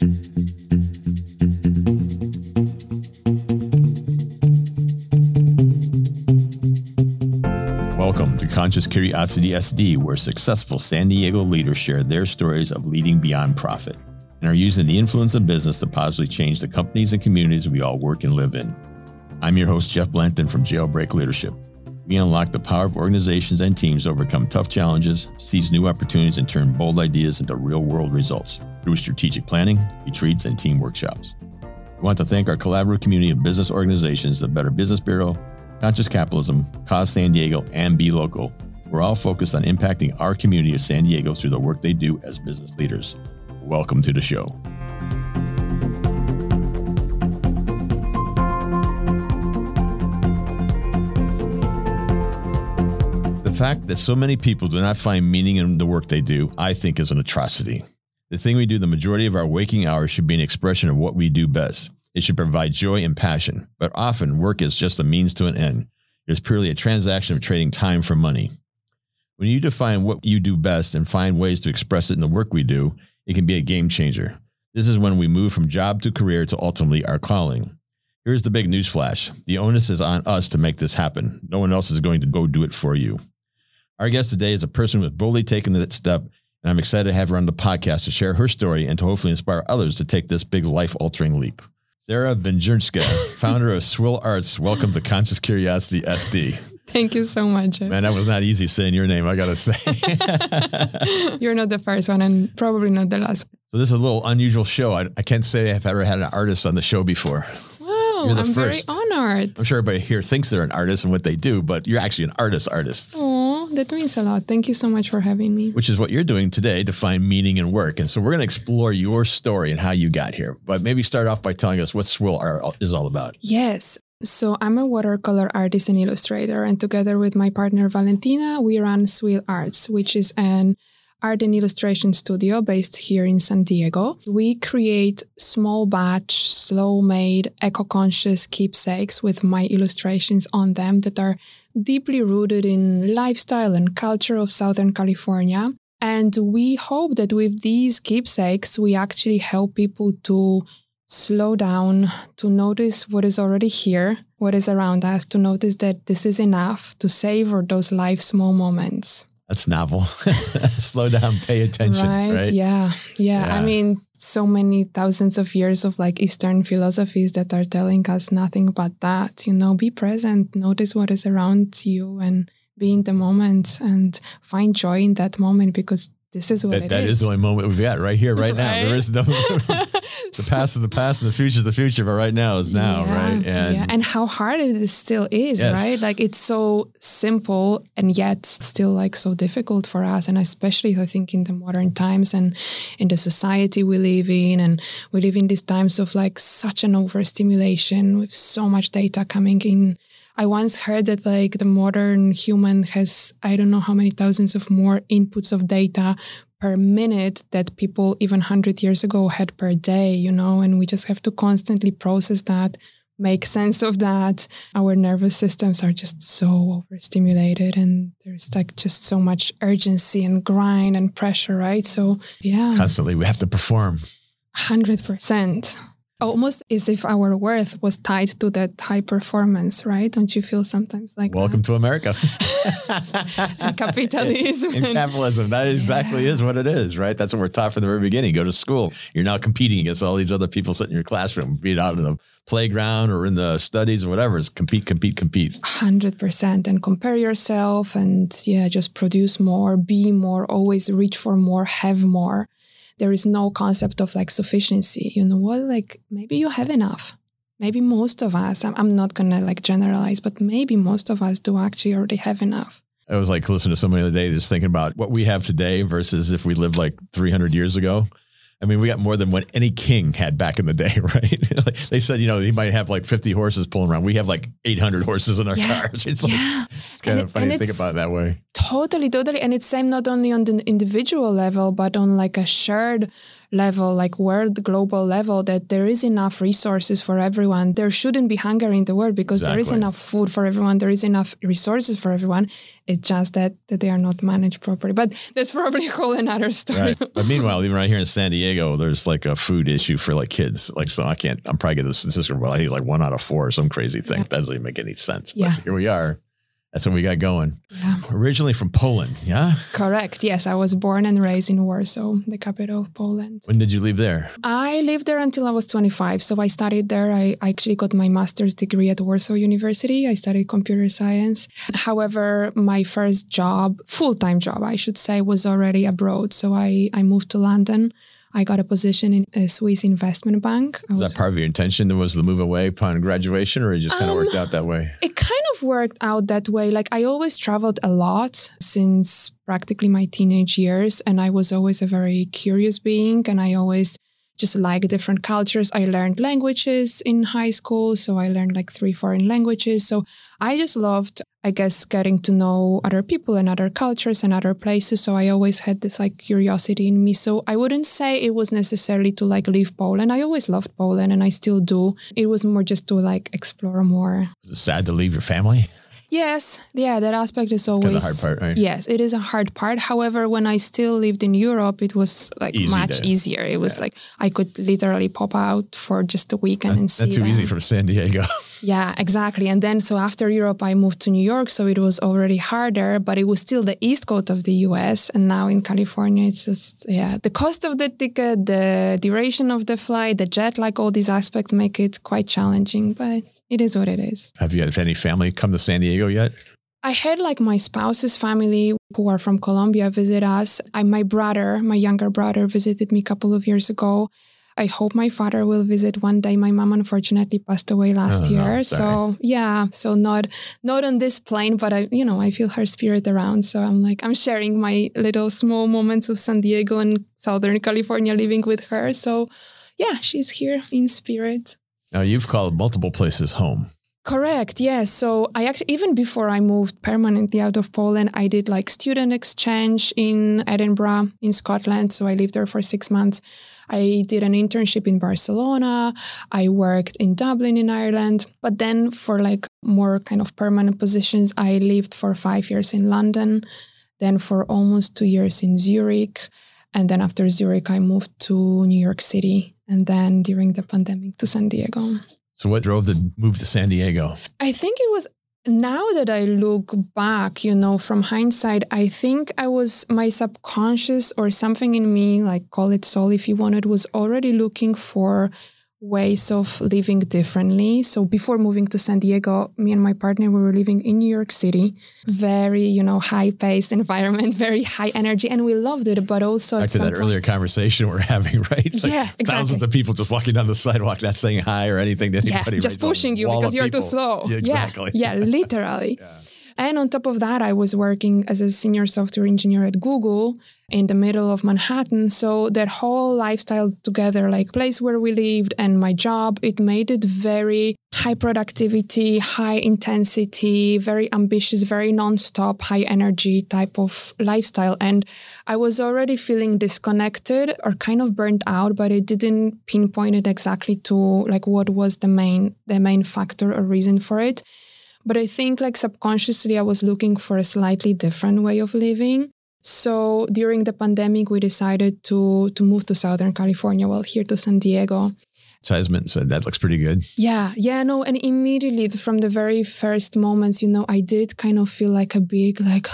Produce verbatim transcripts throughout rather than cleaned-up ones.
Welcome to Conscious Curiosity S D, where successful San Diego leaders share their stories of leading beyond profit and are using the influence of business to positively change the companies and communities we all work and live in. I'm your host, Jeff Blanton from Jailbreak Leadership. We unlock the power of organizations and teams to overcome tough challenges, seize new opportunities, and turn bold ideas into real-world results through strategic planning, retreats, and team workshops. We want to thank our collaborative community of business organizations, the Better Business Bureau, Conscious Capitalism, Cause San Diego, and Be Local. We're all focused on impacting our community of San Diego through the work they do as business leaders. Welcome to the show. The fact that so many people do not find meaning in the work they do, I think, is an atrocity. The thing we do the majority of our waking hours should be an expression of what we do best. It should provide joy and passion, but often work is just a means to an end. It is purely a transaction of trading time for money. When you define what you do best and find ways to express it in the work we do, it can be a game changer. This is when we move from job to career to ultimately our calling. Here's the big news flash. The onus is on us to make this happen. No one else is going to go do it for you. Our guest today is a person who has boldly taken that step, and I'm excited to have her on the podcast to share her story and to hopefully inspire others to take this big life-altering leap. Sarah Venjurska, founder of Swill Arts. Welcome to Conscious Curiosity S D. Thank you so much. Man, that was not easy saying your name, I got to say. You're not the first one and probably not the last. So this is a little unusual show. I, I can't say I've ever had an artist on the show before. Wow, You're the I'm first. very honored. I'm sure everybody here thinks they're an artist and what they do, but you're actually an artist artist. Oh, that means a lot. Thank you so much for having me. Which is what you're doing today to find meaning in work. And so we're going to explore your story and how you got here. But maybe start off by telling us what Swill Art is all about. Yes. So I'm a watercolor artist and illustrator. And together with my partner, Valentina, we run Swill Arts, which is an art and illustration studio based here in San Diego. We create small batch, slow-made, eco-conscious keepsakes with my illustrations on them that are deeply rooted in lifestyle and culture of Southern California. And we hope that with these keepsakes, we actually help people to slow down, to notice what is already here, what is around us, to notice that this is enough, to savor those life small moments. That's novel. Slow down, pay attention. Right, right? Yeah, yeah. Yeah. I mean, so many thousands of years of like Eastern philosophies that are telling us nothing but that, you know, be present, notice what is around you and be in the moment and find joy in that moment because this is what that, it that is. That is the only moment we've got right here, right now. Right? There is no, the past is the past and the future is the future, but right now is now, yeah, right? And yeah. And how hard it still is, yes. right? Like it's so simple and yet still like so difficult for us. And especially I think in the modern times and in the society we live in, and we live in these times of like such an overstimulation with so much data coming in. I once heard that like the modern human has, I don't know how many thousands of more inputs of data per minute that people even one hundred years ago had per day, you know, and we just have to constantly process that, make sense of that. Our nervous systems are just so overstimulated and there's like just so much urgency and grind and pressure, right? So yeah. Constantly we have to perform. one hundred percent. Almost as if our worth was tied to that high performance, right? Don't you feel sometimes like Welcome that? to America. And capitalism. In capitalism, that exactly yeah. is what it is, right? That's what we're taught from the very beginning. Go to school. You're now competing against all these other people sitting in your classroom, be it out in the playground or in the studies or whatever. It's compete, compete, compete. one hundred percent. And compare yourself and yeah, just produce more, be more, always reach for more, have more. There is no concept of like sufficiency. You know what? Like maybe you have enough. Maybe most of us, I'm, I'm not going to like generalize, but maybe most of us do actually already have enough. I was like listening to somebody the other day just thinking about what we have today versus if we lived like three hundred years ago. I mean, we got more than what any king had back in the day, right? Like they said, you know, he might have like fifty horses pulling around. We have like eight hundred horses in our yeah. cars. It's like, yeah. it's kind and of funny it, to think about it that way. Totally, totally. And it's same not only on the individual level, but on like a shared level, like world global level, that there is enough resources for everyone. There shouldn't be hunger in the world because there is Exactly. enough food for everyone. There is enough resources for everyone. It's just that, that they are not managed properly. But that's probably a whole another story. Right. But meanwhile, even right here in San Diego, there's like a food issue for like kids. Like, so I can't, I'm probably getting the statistic, well, I think it's like one out of four or some crazy thing. Yeah. That doesn't even make any sense. But Yeah. here we are. That's what we got going. Yeah. Originally from Poland, yeah? Correct. Yes, I was born and raised in Warsaw, the capital of Poland. When did you leave there? I lived there until I was twenty-five. So I studied there. I actually got my master's degree at Warsaw University. I studied computer science. However, my first job, full-time job, I should say, was already abroad. So I, I moved to London. I got a position in a Swiss investment bank. I Was was that part of your intention? Was the move away upon graduation, or it just kind of Um, worked out that way? It kind of worked out that way. Like I always traveled a lot since practically my teenage years, and I was always a very curious being, and I always just like different cultures. I learned languages in high school, so I learned like three foreign languages. So I just loved, I guess, getting to know other people and other cultures and other places. So I always had this like curiosity in me. So I wouldn't say it was necessarily to like leave Poland. I always loved Poland and I still do. It was more just to like explore more. Was it sad to leave your family? Yes, yeah, that aspect is Kind always of the hard part, right? Yes, it is a hard part. However, when I still lived in Europe, it was like Easy much to- easier. It was yeah. like I could literally pop out for just a weekend That- and see that's too them. easy from San Diego. Yeah, exactly. And then so after Europe, I moved to New York, so it was already harder, but it was still the East Coast of the U S. And now in California, it's just, yeah, the cost of the ticket, the duration of the flight, the jet lag, all these aspects make it quite challenging, but it is what it is. Have you had any family come to San Diego yet? I had like my spouse's family who are from Colombia visit us. I, my brother, my younger brother, visited me a couple of years ago. I hope my father will visit one day. My mom unfortunately passed away last Oh, no, year. sorry. So yeah, so not not on this plane, but I, you know, I feel her spirit around. So I'm like, I'm sharing my little small moments of San Diego and Southern California living with her. So yeah, she's here in spirit. Now, you've called multiple places home. Correct. Yes. So I actually, even before I moved permanently out of Poland, I did like student exchange in Edinburgh in Scotland. So I lived there for six months. I did an internship in Barcelona. I worked in Dublin in Ireland. But then for like more kind of permanent positions, I lived for five years in London, then for almost two years in Zurich. And then after Zurich, I moved to New York City. And then during the pandemic to San Diego. So what drove the move to San Diego? I think it was, now that I look back, you know, from hindsight, I think I was, my subconscious or something in me, like call it soul if you wanted, was already looking for ways of living differently. So before moving to San Diego, me and my partner, we were living in New York City, very, you know, high-paced environment, very high energy, and we loved it, but also Back at to some that point- earlier conversation we're having, right? It's like Yeah, exactly. Thousands of people just walking down the sidewalk, not saying hi or anything to Yeah, anybody. just right? So pushing you wall because of you're too people. slow. Yeah, exactly. Yeah, yeah literally. Yeah. And on top of that, I was working as a senior software engineer at Google in the middle of Manhattan. So that whole lifestyle together, like place where we lived and my job, it made it very high productivity, high intensity, very ambitious, very nonstop, high energy type of lifestyle. And I was already feeling disconnected or kind of burnt out, but it didn't pinpoint it exactly to like what was the main, the main factor or reason for it. But I think like subconsciously I was looking for a slightly different way of living. So during the pandemic, we decided to to move to Southern California, well, here to San Diego. Seisman said that looks pretty good. Yeah, yeah, no. And immediately from the very first moments, you know, I did kind of feel like a big like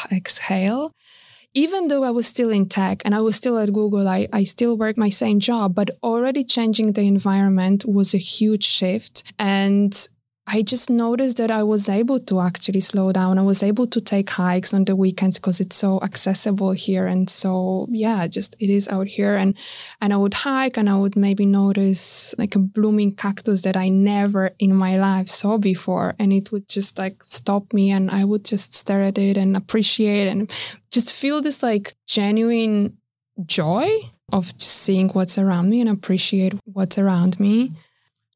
exhale. Even though I was still in tech and I was still at Google, I, I still worked my same job, but already changing the environment was a huge shift. And I just noticed that I was able to actually slow down. I was able to take hikes on the weekends because it's so accessible here. And so, yeah, just it is out here. And, and I would hike and I would maybe notice like a blooming cactus that I never in my life saw before. And it would just like stop me and I would just stare at it and appreciate and just feel this like genuine joy of just seeing what's around me and appreciate what's around me.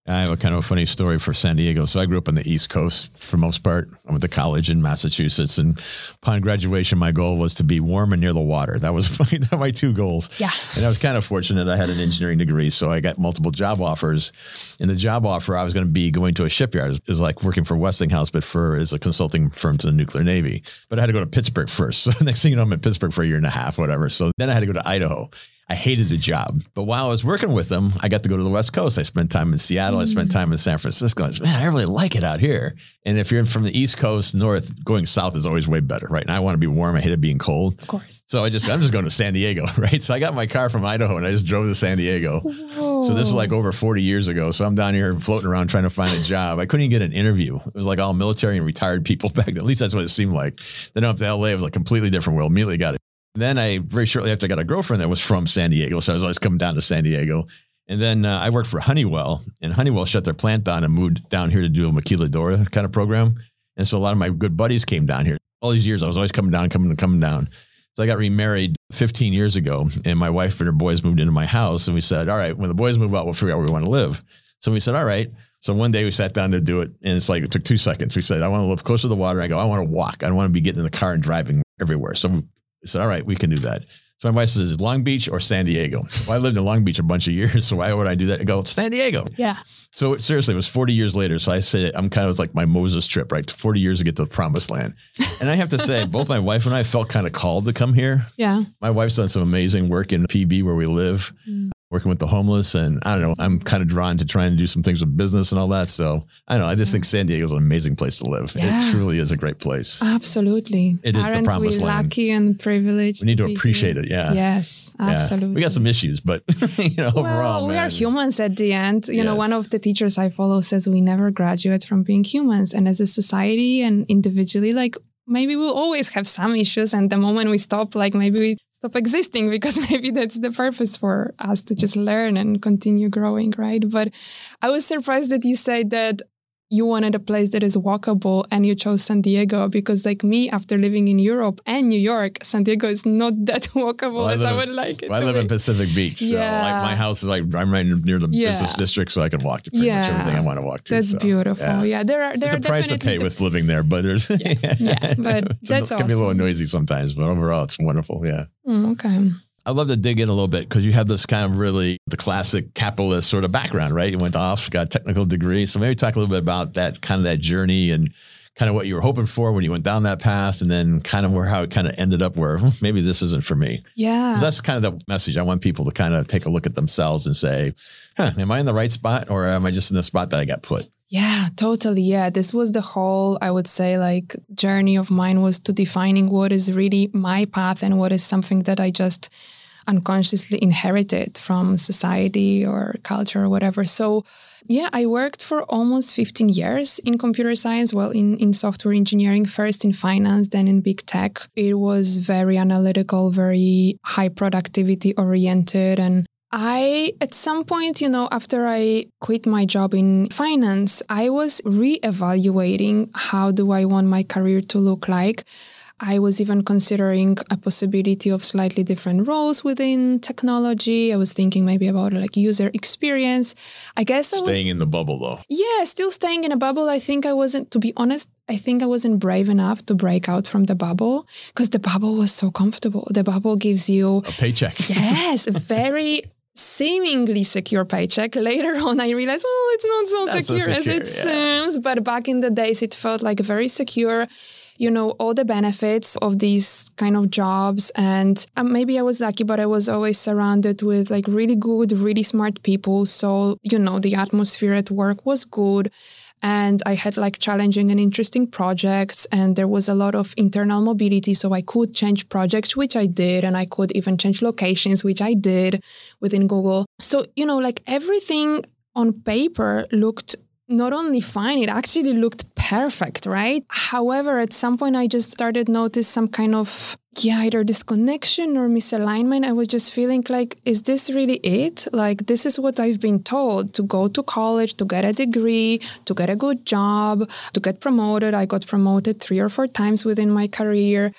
I have a kind of a funny story for San Diego. So I grew up on the East Coast for most part. I went to college in Massachusetts, and upon graduation, my goal was to be warm and near the water. That was my, my two goals. Yeah. And I was kind of fortunate. I had an engineering degree, so I got multiple job offers. And the job offer, I was going to be going to a shipyard. It was like working for Westinghouse, but for as a consulting firm to the nuclear Navy. But I had to go to Pittsburgh first. So next thing you know, I'm in Pittsburgh for a year and a half, whatever. So then I had to go to Idaho. I hated the job. But while I was working with them, I got to go to the West Coast. I spent time in Seattle. Mm. I spent time in San Francisco. I was, man, I really like it out here. And if you're from the East Coast, north, going south is always way better, right? And I want to be warm. I hate it being cold. Of course. So I just, I'm just going to San Diego, right? So I got my car from Idaho and I just drove to San Diego. Whoa. So this is like over forty years ago. So I'm down here floating around trying to find a job. I couldn't even get an interview. It was like all military and retired people back then. At least that's what it seemed like. Then up to L A, it was a completely different world. Immediately got it. Then I, very shortly after, I got a girlfriend that was from San Diego. So I was always coming down to San Diego. And then uh, I worked for Honeywell, and Honeywell shut their plant down and moved down here to do a maquiladora kind of program. And so a lot of my good buddies came down here. All these years, I was always coming down, coming, coming down. So I got remarried fifteen years ago, and my wife and her boys moved into my house. And we said, all right, when the boys move out, we'll figure out where we want to live. So we said, all right. So one day we sat down to do it, and it's like, it took two seconds. We said, I want to live close to the water. I go, I want to walk. I don't want to be getting in the car and driving everywhere. So we said, all right, we can do that. So my wife says, is it Long Beach or San Diego? Well, I lived in Long Beach a bunch of years. So why would I do that? I go, San Diego. Yeah. So seriously, it was forty years later. So I say, I'm kind of like my Moses trip, right? forty years to get to the promised land. And I have to say, both my wife and I felt kind of called to come here. Yeah. My wife's done some amazing work in P B where we live, mm. working with the homeless. And I don't know, I'm kind of drawn to trying to do some things with business and all that. So I don't know, I just yeah. think San Diego is an amazing place to live. Yeah. It truly is a great place. Absolutely. It Aren't is the promised we land. Lucky and privileged. We need to, to appreciate here? it. Yeah. Yes, absolutely. Yeah. We got some issues, but you know, well, overall, we man. are humans at the end. You yes. know, one of the teachers I follow says we never graduate from being humans. And as a society and individually, like maybe we'll always have some issues. And the moment we stop, like maybe we stop existing, because maybe that's the purpose for us to just learn and continue growing, right? But I was surprised that you said that you wanted a place that is walkable and you chose San Diego, because like me, after living in Europe and New York, San Diego is not that walkable well, as I, I would like it well, to I live be. in Pacific Beach. So yeah. like my house is like, I'm right near the yeah. business district, so I can walk to pretty yeah. much everything I want to walk to. That's so, beautiful. Yeah. yeah, there are there There's are a price to pay the, with living there, but there's yeah, yeah but it's that's a, awesome. It can be a little noisy sometimes, but overall it's wonderful. Yeah. Mm, okay. I'd love to dig in a little bit because you have this kind of really the classic capitalist sort of background, right? You went off, got a technical degree. So maybe talk a little bit about that kind of that journey and kind of what you were hoping for when you went down that path, and then kind of where how it kind of ended up where maybe this isn't for me. Yeah. That's kind of the message. I want people to kind of take a look at themselves and say, huh, am I in the right spot or am I just in the spot that I got put? Yeah, totally. Yeah. This was the whole, I would say, like journey of mine, was to defining what is really my path and what is something that I just unconsciously inherited from society or culture or whatever. So yeah, I worked for almost fifteen years in computer science, well, in, in software engineering, first in finance, then in big tech. It was very analytical, very high productivity oriented. And I, at some point, you know, after I quit my job in finance, I was reevaluating how do I want my career to look like. I was even considering a possibility of slightly different roles within technology. I was thinking maybe about like user experience. I guess I was staying in the bubble though. Yeah, still staying in a bubble. I think I wasn't, to be honest, I think I wasn't brave enough to break out from the bubble because the bubble was so comfortable. The bubble gives you a paycheck. Yes, a very seemingly secure paycheck. Later on, I realized, well, it's not so That's secure, so secure as it yeah. seems. But back in the days, it felt like very secure. You know, all the benefits of these kind of jobs. And um, maybe I was lucky, but I was always surrounded with like really good, really smart people. So, you know, the atmosphere at work was good. And I had like challenging and interesting projects. And there was a lot of internal mobility. So I could change projects, which I did. And I could even change locations, which I did within Google. So, you know, like everything on paper looked not only fine, it actually looked perfect, right? However, at some point I just started notice some kind of, yeah, either disconnection or misalignment. I was just feeling like, is this really it? Like, this is what I've been told, to go to college, to get a degree, to get a good job, to get promoted. I got promoted three or four times within my career.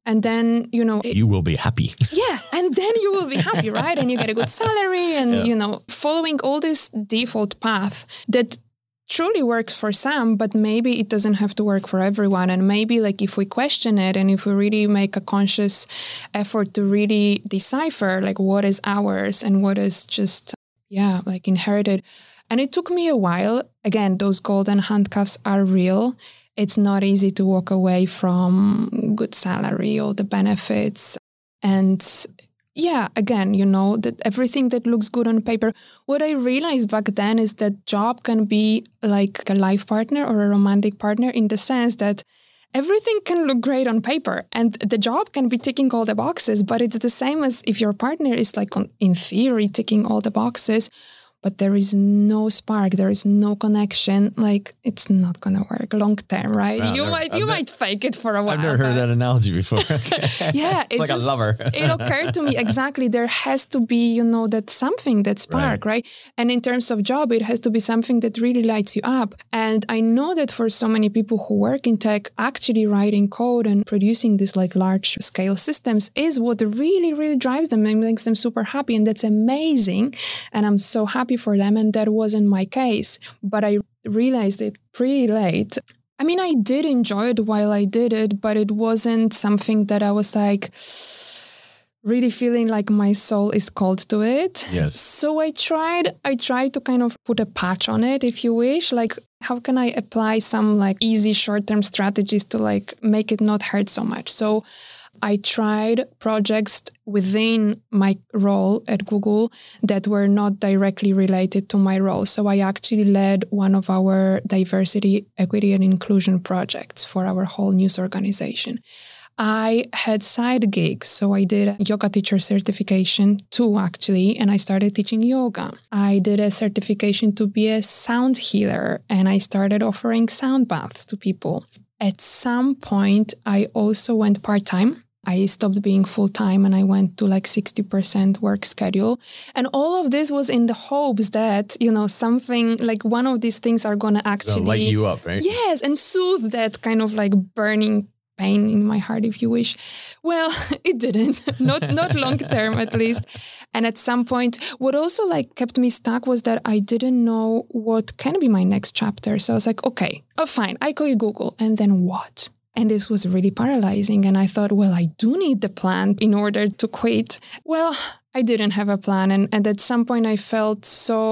And then, you know, it, you will be happy. Yeah. And then you will be happy, right? And you get a good salary and, yeah. you know, following all this default path that truly works for some, but maybe it doesn't have to work for everyone. And maybe like if we question it and if we really make a conscious effort to really decipher like what is ours and what is just, yeah, like inherited. And it took me a while. Again, those golden handcuffs are real. It's not easy to walk away from good salary, all the benefits. And yeah, again, you know, that everything that looks good on paper. What I realized back then is that job can be like a life partner or a romantic partner in the sense that everything can look great on paper and the job can be ticking all the boxes, but it's the same as if your partner is like on, in theory ticking all the boxes, but there is no spark, there is no connection, like it's not going to work long term, right? Wow, you never, might you I've might ne- fake it for a while. I've never heard that analogy before. Yeah, it's, it's like just, a lover. It occurred to me, exactly, there has to be, you know, that something, that spark, right. right? And in terms of job, it has to be something that really lights you up. And I know that for so many people who work in tech, actually writing code and producing these like large scale systems is what really, really drives them and makes them super happy. And that's amazing. And I'm so happy for them, and that wasn't my case, but I realized it pretty late. I mean, I did enjoy it while I did it, but it wasn't something that I was like really feeling like my soul is called to it. Yes. So I tried, I tried to kind of put a patch on it, if you wish, like how can I apply some like easy short-term strategies to like make it not hurt so much. So I tried projects within my role at Google that were not directly related to my role. So I actually led one of our diversity, equity, and inclusion projects for our whole news organization. I had side gigs. So I did a yoga teacher certification too, actually, and I started teaching yoga. I did a certification to be a sound healer, and I started offering sound baths to people. At some point, I also went part-time. I stopped being full-time and I went to like sixty percent work schedule. And all of this was in the hopes that, you know, something like one of these things are going to actually light you up, right? Yes, and soothe that kind of like burning pain in my heart, if you wish. Well, it didn't, not not long term at least. And at some point, what also like kept me stuck was that I didn't know what can be my next chapter. So I was like, okay, oh, fine, I quit Google. And then what? And this was really paralyzing. And I thought, well, I do need the plan in order to quit. Well, I didn't have a plan. And, and at some point I felt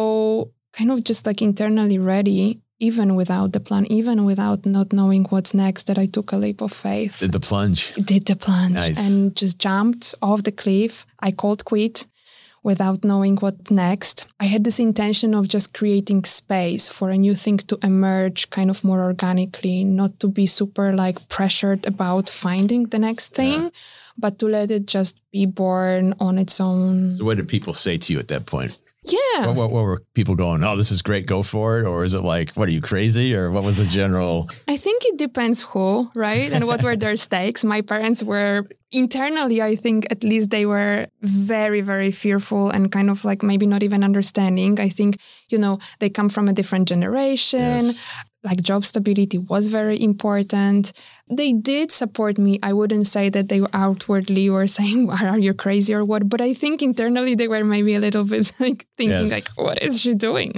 so kind of just like internally ready, even without the plan, even without not knowing what's next, that I took a leap of faith. Did the plunge. Did the plunge. Nice. And just jumped off the cliff. I cold quit without knowing what next. I had this intention of just creating space for a new thing to emerge kind of more organically, not to be super like pressured about finding the next thing, yeah. but to let it just be born on its own. So what did people say to you at that point? Yeah. What, what, what were people going, oh, this is great, go for it? Or is it like, what, are you crazy? Or what was the general? I think it depends who, right? And what were their stakes. My parents were internally, I think at least they were very, very fearful and kind of like maybe not even understanding. I think, you know, they come from a different generation. Yes. Like job stability was very important. They did support me. I wouldn't say that they outwardly were saying, are you crazy or what? But I think internally they were maybe a little bit like thinking yes. like, what is she doing?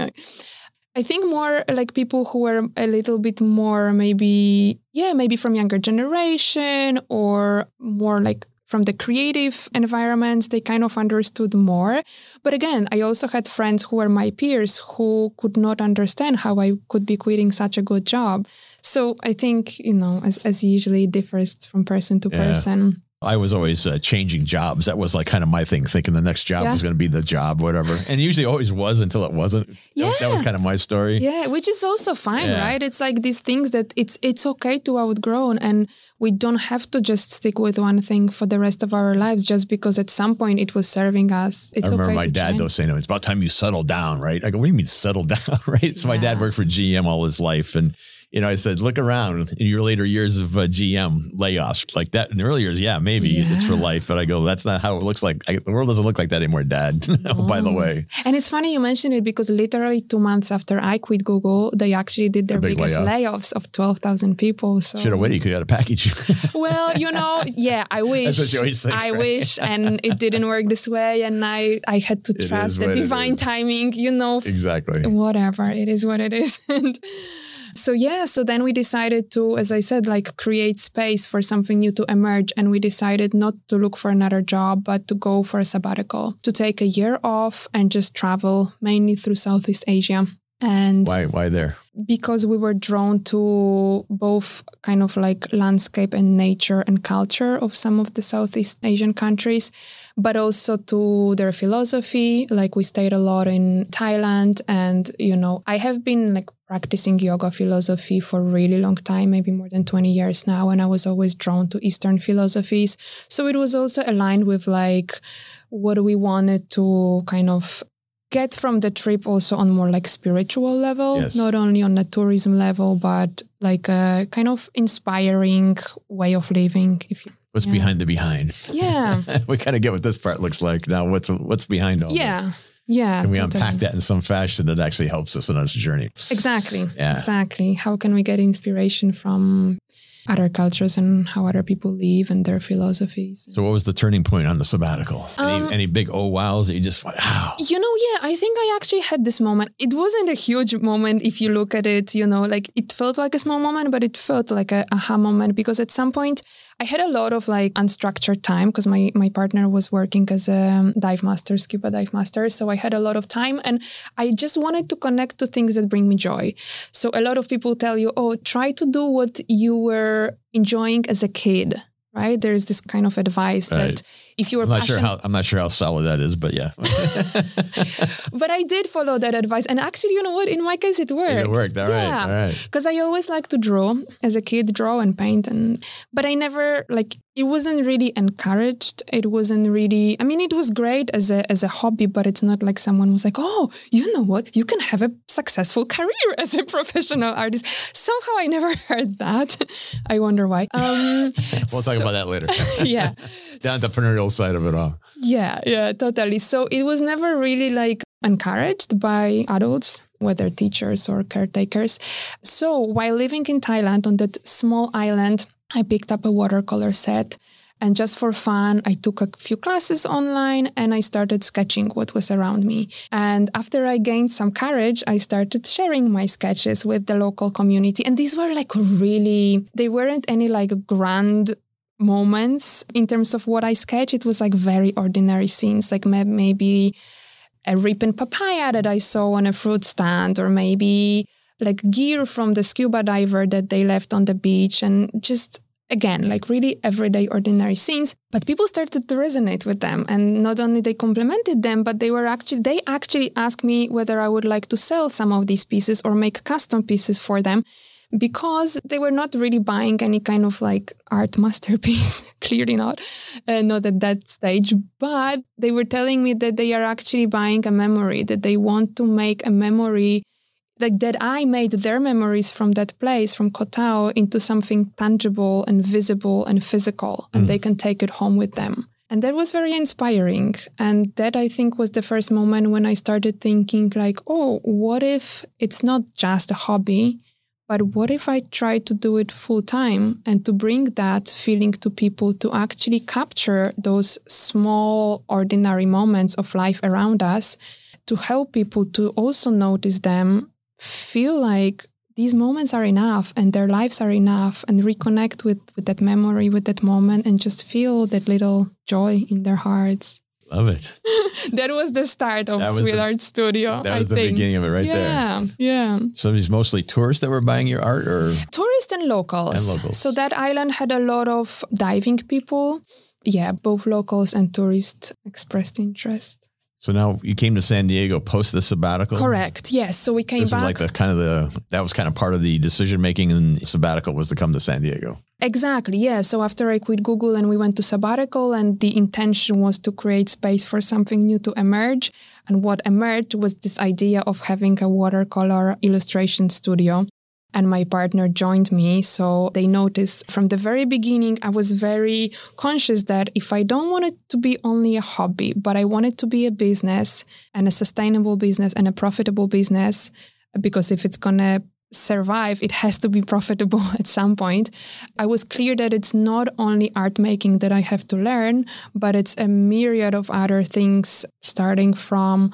I think more like people who were a little bit more maybe, yeah, maybe from younger generation or more like from the creative environments, they kind of understood more. But again, I also had friends who were my peers who could not understand how I could be quitting such a good job. So I think, you know, as, as usually differs from person to yeah. person. I was always uh, changing jobs. That was like kind of my thing, thinking the next job yeah. was going to be the job, whatever. And it usually always was until it wasn't. Yeah. That, that was kind of my story. Yeah, which is also fine, yeah. right? It's like these things that it's it's okay to outgrow, and we don't have to just stick with one thing for the rest of our lives just because at some point it was serving us. It's I remember okay my to dad change. though saying, it's about time you settle down, right? I go, what do you mean settle down, right? So yeah. my dad worked for G M all his life, and you know, I said, look around in your later years of uh, G M layoffs like that. In the early years, yeah, maybe yeah. it's for life. But I go, that's not how it looks like. I, the world doesn't look like that anymore, Dad. Oh. By the way. And it's funny you mentioned it because literally two months after I quit Google, they actually did their biggest layoff. layoffs of twelve thousand people. So. Should have waited. You could have got a package. Well, you know, yeah, I wish. That's what you always think, I right? wish. And it didn't work this way. And I, I had to trust the divine timing, you know. Exactly. Whatever. It is what it is. And so, yeah, so then we decided to, as I said, like create space for something new to emerge. And we decided not to look for another job, but to go for a sabbatical, to take a year off and just travel mainly through Southeast Asia. And why, why there? Because we were drawn to both kind of like landscape and nature and culture of some of the Southeast Asian countries, but also to their philosophy. Like we stayed a lot in Thailand and, you know, I have been like practicing yoga philosophy for a really long time, maybe more than twenty years now. And I was always drawn to Eastern philosophies. So it was also aligned with like what we wanted to kind of get from the trip also on more like spiritual level, yes. Not only on the tourism level, but like a kind of inspiring way of living. If you, what's yeah. behind the behind? Yeah. We kind of get what this part looks like. Now what's, what's behind all yeah. this? Yeah. Can we totally. unpack that in some fashion that actually helps us on this journey? Exactly. Yeah. Exactly. How can we get inspiration from other cultures and how other people live and their philosophies? So what was the turning point on the sabbatical? Any, um, any big oh wows that you just went, wow? You know, yeah, I think I actually had this moment. It wasn't a huge moment if you look at it, you know, like it felt like a small moment, but it felt like a aha moment because at some point I had a lot of like unstructured time because my, my partner was working as a dive master, scuba dive master. So I had a lot of time and I just wanted to connect to things that bring me joy. So a lot of people tell you, oh, try to do what you were enjoying as a kid, right? There's this kind of advice right. that if you were I'm not passionate, sure how I'm not sure how solid that is, but yeah. But I did follow that advice. And actually, you know what? In my case, it worked. It worked. All yeah. right. All right. Because I always liked to draw as a kid, draw and paint. and But I never, like, it wasn't really encouraged. It wasn't really, I mean, it was great as a as a hobby, but it's not like someone was like, oh, you know what? You can have a successful career as a professional artist. Somehow I never heard that. I wonder why. Um, we'll talk so, about that later. Yeah. The entrepreneurial side of it all. Yeah, yeah, totally. So it was never really like encouraged by adults, whether teachers or caretakers. So while living in Thailand on that small island, I picked up a watercolor set. And just for fun, I took a few classes online and I started sketching what was around me. And after I gained some courage, I started sharing my sketches with the local community. And these were like really, they weren't any like grand moments in terms of what I sketched. It was like very ordinary scenes, like maybe a ripened papaya that I saw on a fruit stand, or maybe like gear from the scuba diver that they left on the beach, and just again, like really everyday ordinary scenes. But people started to resonate with them, and not only they complimented them, but they were actually they actually asked me whether I would like to sell some of these pieces or make custom pieces for them. Because they were not really buying any kind of like art masterpiece, clearly not, uh, not at that stage, but they were telling me that they are actually buying a memory, that they want to make a memory, like that I made their memories from that place, from Koh Tao, into something tangible and visible and physical, and mm. they can take it home with them. And that was very inspiring. And that, I think, was the first moment when I started thinking like, oh, what if it's not just a hobby? But what if I try to do it full time and to bring that feeling to people, to actually capture those small, ordinary moments of life around us, to help people to also notice them, feel like these moments are enough and their lives are enough, and reconnect with, with that memory, with that moment, and just feel that little joy in their hearts. Love it. That was the start of Sweet the, Art Studio. That was I the think. beginning of it right yeah, there. Yeah, yeah. So these mostly tourists that were buying your art, or? Tourists and locals. And locals. So that island had a lot of diving people. Yeah, both locals and tourists expressed interest. So now you came to San Diego post the sabbatical? Correct. Yes. So we came this back. Was like the kind of the, that was kind of part of the decision making, and sabbatical was to come to San Diego. Exactly. Yeah. So after I quit Google and we went to sabbatical, and the intention was to create space for something new to emerge. And what emerged was this idea of having a watercolor illustration studio. and my partner joined me. So they noticed from the very beginning, I was very conscious that if I don't want it to be only a hobby, but I want it to be a business and a sustainable business and a profitable business, because if it's going to survive, it has to be profitable at some point. I was clear that it's not only art making that I have to learn, but it's a myriad of other things, starting from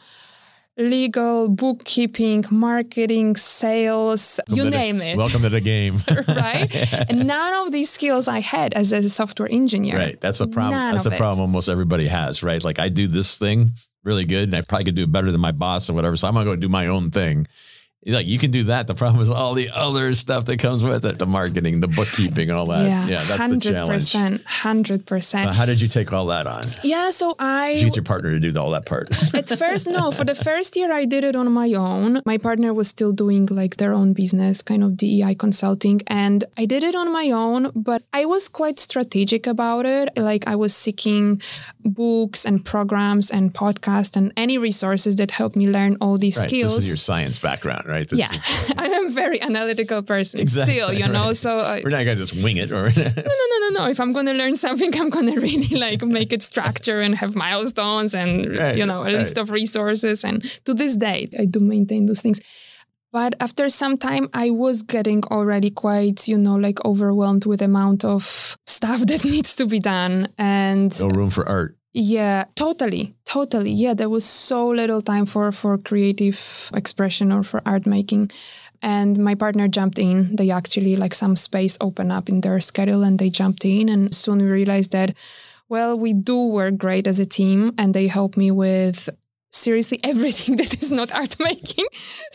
legal, bookkeeping, marketing, sales, welcome you name the, it. Welcome to the game. Right? And none of these skills I had as a software engineer. Right. That's a problem. None That's a problem it. almost everybody has, right? Like I do this thing really good and I probably could do it better than my boss or whatever. So I'm going to go do my own thing. Like you can do that. The problem is all the other stuff that comes with it, the marketing, the bookkeeping, and all that. Yeah, yeah that's one hundred percent, the challenge. one hundred percent. So how did you take all that on? Yeah, so I... Did you get your partner to do all that part? At first, no. For the first year, I did it on my own. My partner was still doing like their own business, kind of D E I consulting. And I did it on my own, but I was quite strategic about it. Like I was seeking books and programs and podcasts and any resources that help me learn all these right, skills. This is your science background, right? This yeah. Is- I am a very analytical person exactly, still, you know, right. so... I, We're not going to just wing it. Or no, no, no, no, no. If I'm going to learn something, I'm going to really like make it structure and have milestones and, right, you know, a right. list of resources. And to this day, I do maintain those things. But after some time, I was getting already quite, you know, like overwhelmed with the amount of stuff that needs to be done. And no room for art. Yeah, totally, totally. Yeah, there was so little time for, for creative expression or for art making. And my partner jumped in. They actually, like some space opened up in their schedule and they jumped in. And soon we realized that, well, we do work great as a team and they help me with seriously everything that is not art making.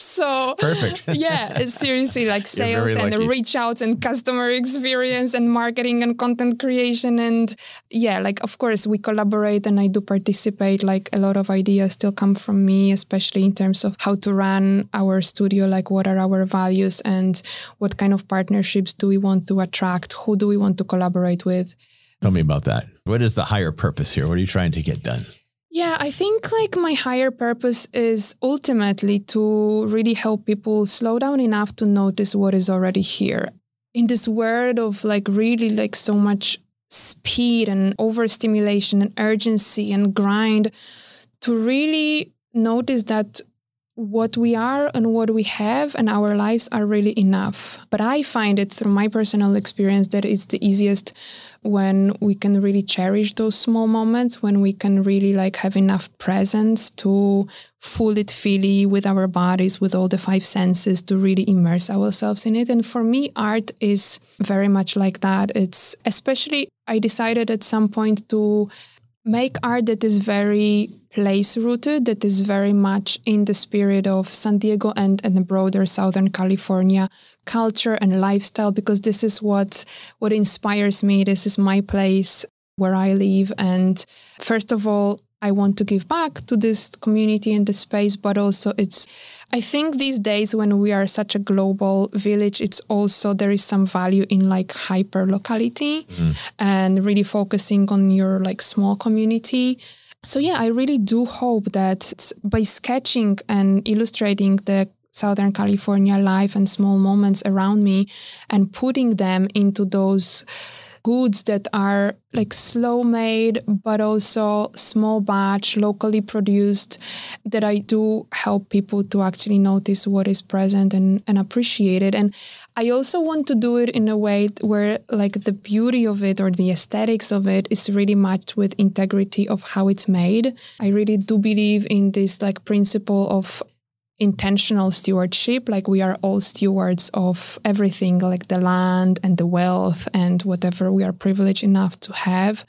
So perfect. Yeah, seriously, like sales and reach outs and customer experience and marketing and content creation. And yeah, like, of course, we collaborate and I do participate. Like a lot of ideas still come from me, especially in terms of how to run our studio, like what are our values and what kind of partnerships do we want to attract? Who do we want to collaborate with? Tell me about that. What is the higher purpose here? What are you trying to get done? Yeah, I think like my higher purpose is ultimately to really help people slow down enough to notice what is already here. In this world of like really like so much speed and overstimulation and urgency and grind, to really notice that what we are and what we have and our lives are really enough. But I find it through my personal experience that it's the easiest when we can really cherish those small moments, when we can really like have enough presence to feel it freely with our bodies, with all the five senses, to really immerse ourselves in it. And for me, art is very much like that. It's especially, I decided at some point to make art that is very place-rooted, that is very much in the spirit of San Diego and, and the broader Southern California culture and lifestyle, because this is what what inspires me. This is my place where I live. And first of all, I want to give back to this community and the space, but also it's, I think these days when we are such a global village, it's also, there is some value in like hyper locality mm. and really focusing on your like small community. So yeah, I really do hope that by sketching and illustrating the Southern California life and small moments around me and putting them into those goods that are like slow made, but also small batch, locally produced, that I do help people to actually notice what is present and, and appreciate it. And I also want to do it in a way where like the beauty of it or the aesthetics of it is really matched with integrity of how it's made. I really do believe in this like principle of intentional stewardship, like we are all stewards of everything, like the land and the wealth and whatever we are privileged enough to have.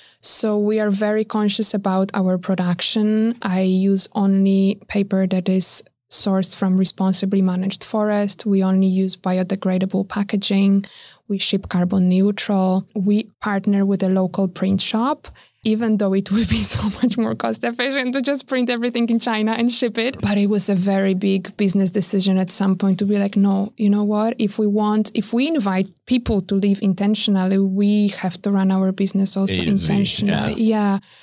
So we are very conscious about our production. I use only paper that is sourced from responsibly managed forest. We only use biodegradable packaging. We ship carbon neutral. We partner with a local print shop, even though it would be so much more cost efficient to just print everything in China and ship it. But it was a very big business decision at some point to be like, no, you know what? If we want, if we invite people to live intentionally, we have to run our business also intentionally. Yeah. yeah.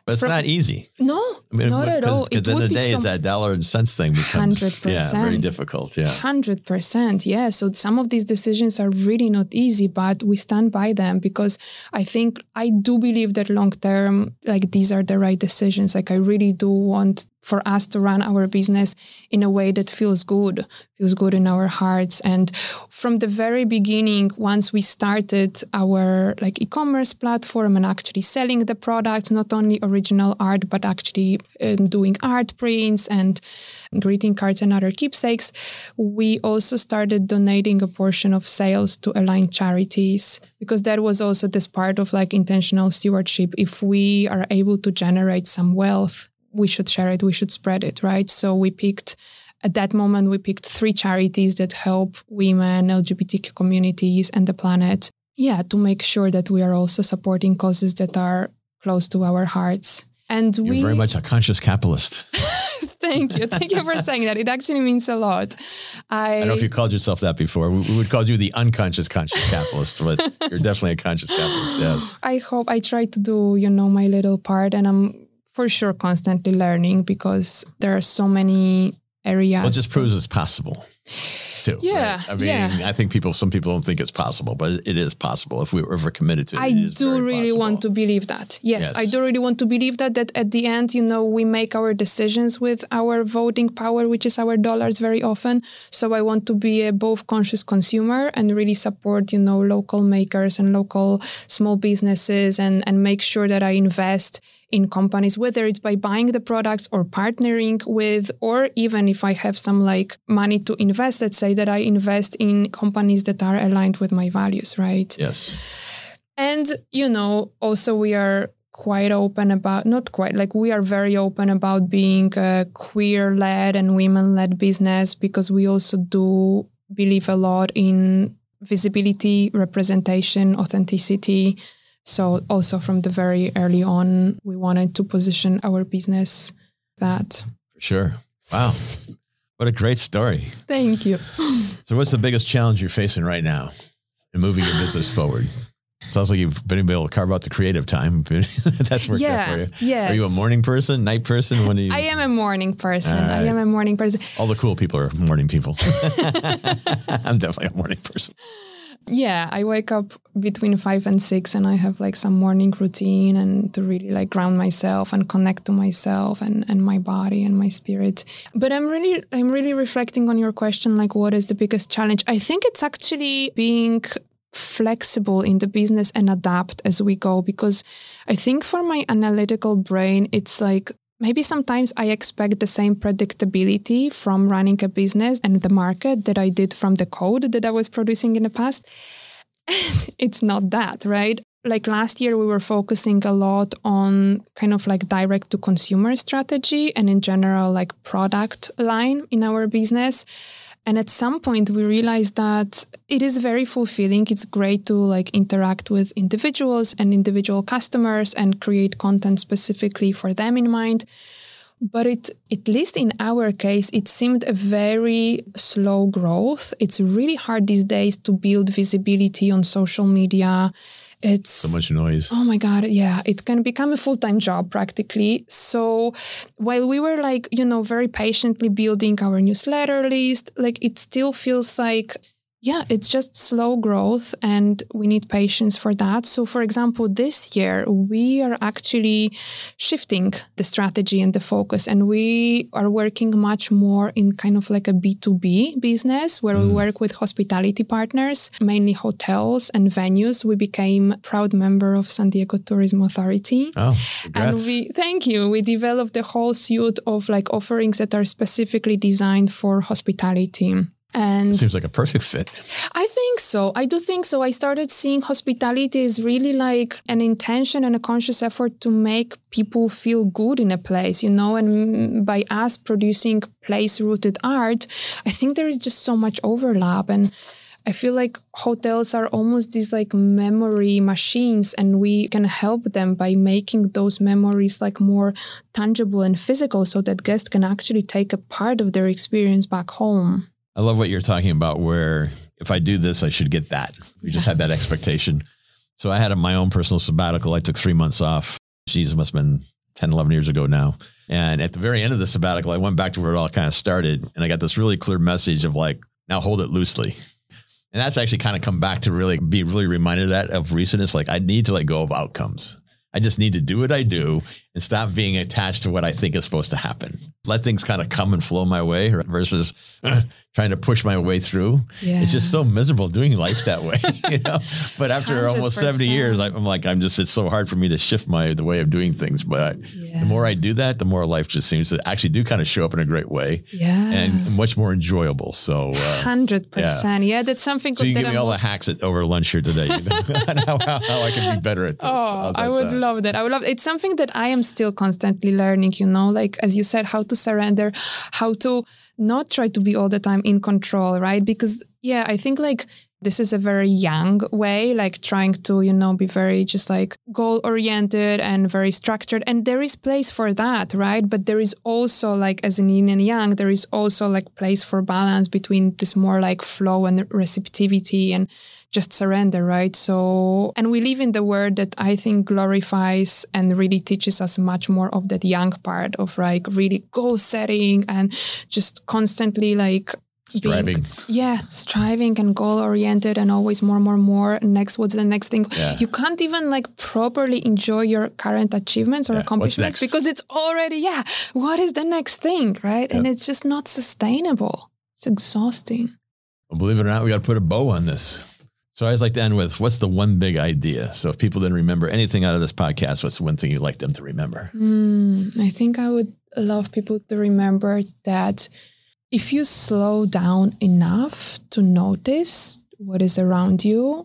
But it's from, not easy. No, I mean, not at all. Because at the end of the day, is that dollar and cents thing becomes one hundred percent. Yeah, very difficult. Yeah. one hundred percent. Yeah. So some of these decisions are really not easy, but we stand by them because I think I do believe that long term, like these are the right decisions. Like I really do want for us to run our business in a way that feels good, feels good in our hearts. And from the very beginning, once we started our like e-commerce platform and actually selling the product, not only original art, but actually um, doing art prints and greeting cards and other keepsakes, we also started donating a portion of sales to aligned charities, because that was also this part of like intentional stewardship. If we are able to generate some wealth, we should share it, we should spread it, right? So we picked, at that moment, we picked three charities that help women, L G B T Q communities and the planet. Yeah, to make sure that we are also supporting causes that are close to our hearts. And You're we very much a conscious capitalist. Thank you. Thank you for saying that. It actually means a lot. I, I don't know if you called yourself that before. We, we would call you the unconscious conscious capitalist, but you're definitely a conscious capitalist, yes. I hope I try to do, you know, my little part, and I'm for sure constantly learning because there are so many areas. Well, it just proves it's possible too. Yeah. Right? I mean, yeah. I think people, some people don't think it's possible, but it is possible if we were ever committed to it. I it do really possible. want to believe that. Yes, Yes, I do really want to believe that, that at the end, you know, we make our decisions with our voting power, which is our dollars very often. So I want to be a both conscious consumer and really support, you know, local makers and local small businesses and, and make sure that I invest in companies, whether it's by buying the products or partnering with, or even if I have some like money to invest, let's say that I invest in companies that are aligned with my values, right? Yes. And, you know, also we are quite open about, not quite, like we are very open about being a queer-led and women-led business because we also do believe a lot in visibility, representation, authenticity. So also from the very early on, we wanted to position our business that. For sure. Wow. What a great story. Thank you. So what's the biggest challenge you're facing right now in moving your business forward? Sounds like you've been able to carve out the creative time. That's worked yeah, out for you. Yes. Are you a morning person, night person? When do you... I am a morning person. Right. I am a morning person. All the cool people are morning people. I'm definitely a morning person. Yeah, I wake up between five and six and I have like some morning routine and to really like ground myself and connect to myself and, and my body and my spirit. But I'm really, I'm really reflecting on your question, like what is the biggest challenge? I think it's actually being flexible in the business and adapt as we go, because I think for my analytical brain, it's like maybe sometimes I expect the same predictability from running a business and the market that I did from the code that I was producing in the past. It's not that, right? Like last year, we were focusing a lot on kind of like direct to consumer strategy and in general, like product line in our business. And at some point we realized that it is very fulfilling. It's great to like interact with individuals and individual customers and create content specifically for them in mind. But it, at least in our case, it seemed a very slow growth. It's really hard these days to build visibility on social media. It's so much noise. Oh my God. Yeah. It can become a full-time job practically. So while we were like, you know, very patiently building our newsletter list, like it still feels like, yeah, it's just slow growth and we need patience for that. So for example, this year, we are actually shifting the strategy and the focus, and we are working much more in kind of like a B two B business where mm. we work with hospitality partners, mainly hotels and venues. We became a proud member of San Diego Tourism Authority. Oh, congrats. And we, thank you. We developed a whole suite of like offerings that are specifically designed for hospitality. And seems like a perfect fit. I think so. I do think so. I started seeing hospitality as really like an intention and a conscious effort to make people feel good in a place, you know, and by us producing place-rooted art, I think there is just so much overlap. And I feel like hotels are almost these like memory machines, and we can help them by making those memories like more tangible and physical so that guests can actually take a part of their experience back home. I love what you're talking about, where if I do this, I should get that. We just had that expectation. So I had a, my own personal sabbatical. I took three months off. Geez, it must have been ten, eleven years ago now. And at the very end of the sabbatical, I went back to where it all kind of started. And I got this really clear message of like, now hold it loosely. And that's actually kind of come back to really be really reminded of that of recentness. Like I need to let go of outcomes. I just need to do what I do and stop being attached to what I think is supposed to happen. Let things kind of come and flow my way versus uh, trying to push my way through. Yeah. It's just so miserable doing life that way, you know. But after one hundred percent almost seventy years, I'm like, I'm just, it's so hard for me to shift my the way of doing things. But yeah. the more I do that, the more life just seems to actually do kind of show up in a great way. Yeah, and much more enjoyable. So uh, one hundred percent. Yeah. yeah, that's something. So you give me I'm all most... the hacks at, over lunch here today. You know? how, how, how I can be better at this. Oh, I would sound? love that. I would love. It's something that I am still constantly learning. You know, like as you said, how to surrender. How to not try to be all the time in control, right? Because, yeah, I think like this is a very young way, like trying to, you know, be very just like goal oriented and very structured. And there is place for that, right? But there is also like as in yin and yang, there is also like place for balance between this more like flow and receptivity and just surrender, right? So, and we live in the world that I think glorifies and really teaches us much more of that young part of like really goal setting and just constantly like striving. Being, yeah, striving and goal oriented and always more, more, more. Next, what's the next thing? Yeah. You can't even like properly enjoy your current achievements or yeah. accomplishments because it's already, yeah, what is the next thing, right? Yep. And it's just not sustainable. It's exhausting. Well, believe it or not, we got to put a bow on this. So I always like to end with, what's the one big idea? So if people didn't remember anything out of this podcast, what's the one thing you'd like them to remember? Mm, I think I would love people to remember that if you slow down enough to notice what is around you,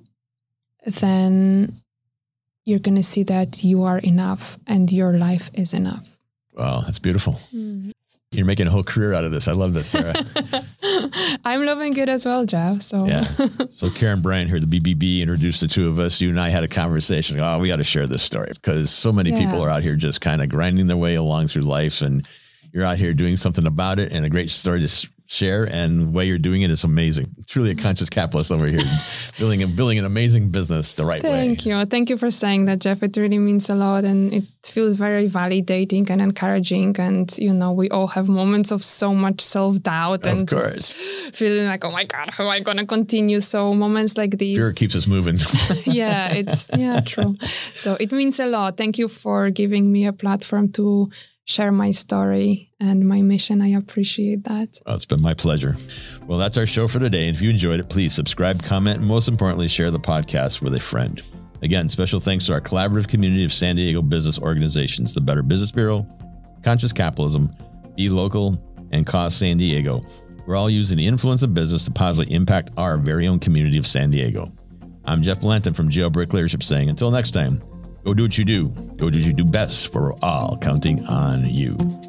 then you're going to see that you are enough and your life is enough. Wow, that's beautiful. Mm-hmm. You're making a whole career out of this. I love this, Sarah. I'm loving it as well, Jeff. So yeah. So Karen Bryant here, the B B B, introduced the two of us. You and I had a conversation. Oh, we got to share this story because so many yeah. people are out here just kind of grinding their way along through life, and you're out here doing something about it and a great story to share. And the way you're doing it is amazing. Truly a conscious capitalist over here, building and building an amazing business the right Thank way. Thank you. Thank you for saying that, Jeff. It really means a lot. And it feels very validating and encouraging. And, you know, we all have moments of so much self-doubt of and course. just feeling like, oh my God, how am I going to continue? So moments like these. Fear keeps us moving. yeah, it's, yeah, true. So it means a lot. Thank you for giving me a platform to share my story and my mission. I appreciate that. Well, it's been my pleasure. Well, that's our show for today. And if you enjoyed it, please subscribe, comment, and most importantly, share the podcast with a friend. Again, special thanks to our collaborative community of San Diego business organizations, the Better Business Bureau, Conscious Capitalism, Be Local, and Cause San Diego. We're all using the influence of business to positively impact our very own community of San Diego. I'm Jeff Valentin from Jailbreak Leadership saying, until next time, go do what you do. Go do what you do best, for we're all counting on you.